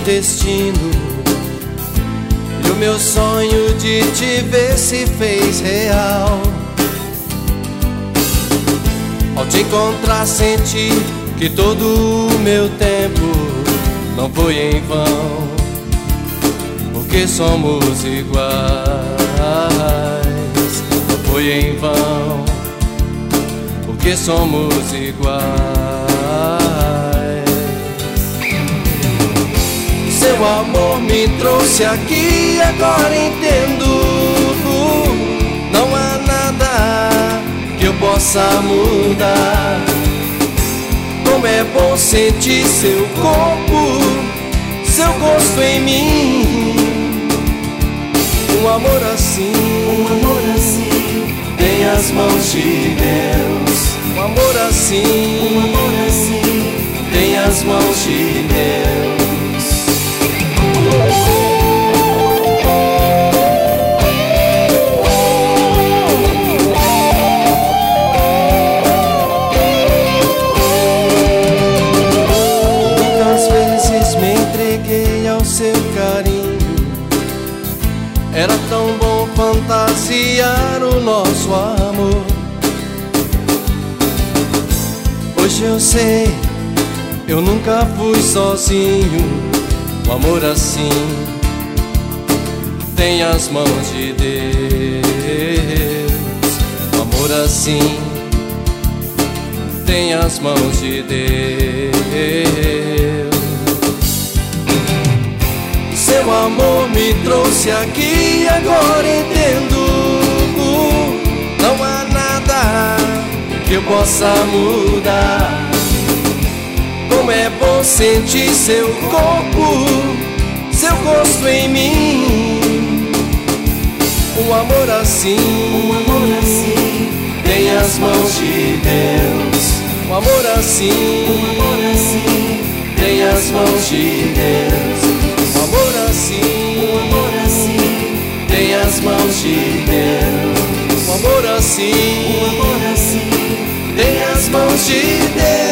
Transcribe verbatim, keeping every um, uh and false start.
destino, e o meu sonho de te ver se fez real. Ao te encontrar senti que todo o meu tempo não foi em vão, porque somos iguais, não foi em vão, porque somos iguais. Seu amor me trouxe aqui, agora entendo. Não há nada que eu possa mudar. Como é bom sentir seu corpo, seu gosto em mim. Um amor assim, um amor assim, tem as mãos de Deus. Um amor assim, um amor assim, tem as mãos de Deus. Muitas vezes me entreguei ao seu carinho. Era tão bom fantasiar o nosso amor. Hoje eu sei, eu nunca fui sozinho. Um amor assim tem as mãos de Deus. Um amor assim tem as mãos de Deus. Seu amor me trouxe aqui, agora entendo. Não há nada que eu possa mudar. Como é bom sentir seu corpo, seu gosto em mim. Um amor assim, um amor assim, tem as mãos de Deus. Um amor assim, um amor assim, tem as mãos de Deus. Um amor assim, um amor assim, tem as mãos de Deus. Um amor assim, um amor assim, tem as mãos de Deus.